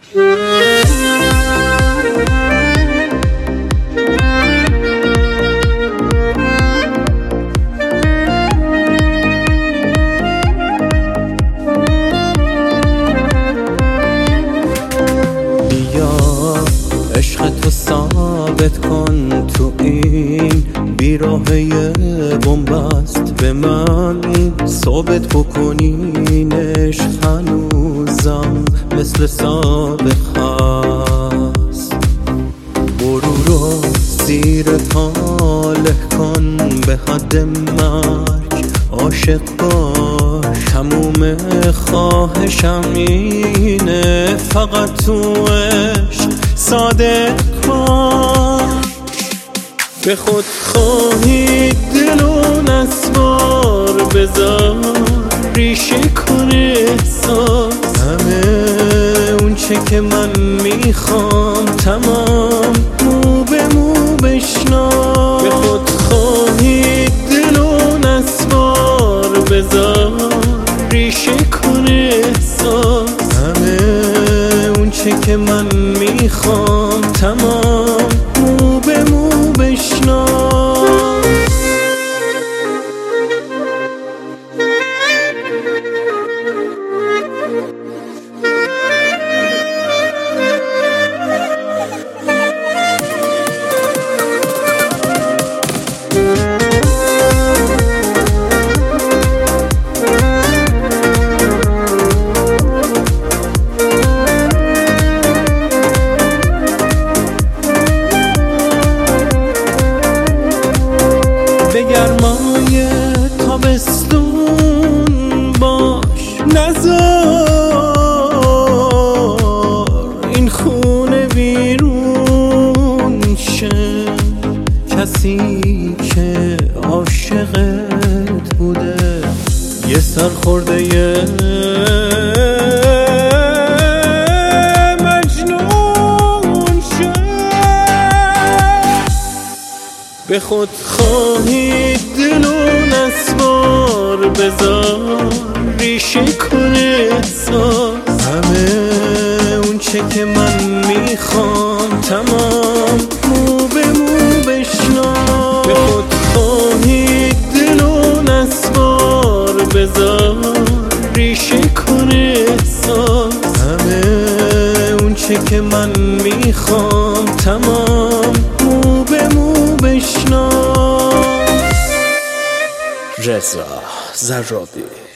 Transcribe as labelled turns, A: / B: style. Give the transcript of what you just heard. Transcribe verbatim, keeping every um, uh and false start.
A: عشق تو ثابت کن تو این بیراهه بنبست، به من ثابت بکنین عشق هنوزم مثل سابق هست. برو رو زیر پاله کن به حد مرگ عاشق باش، تموم خواهشم اینه فقط تو عشق صادق باش. به خود خواهی دل و نسوار بذار ریشه کنه احساس، همه اون چه که من میخوام تمام مو به مو بشناس. به خود خواهی دل و نسوار بذار ریشه کنه احساس، همه اون چه که من میخوام تمام مو به مو بشناس. به گرمای تابستون باش، نذار این خونه بیرون شه. کسی که عاشقت بوده یه سرخورده یه مجنون شه. به خود خواهی دل و نسوار بذار ریشه کنه احساس، همه اون چه که من میخوام تمام مو به مو بشناس. به خود خواهی دل و نسوار بذار ریشه کنه احساس، همه اون چه که من میخوام تمام مو به مو بشناس.
B: رضا ضرابی.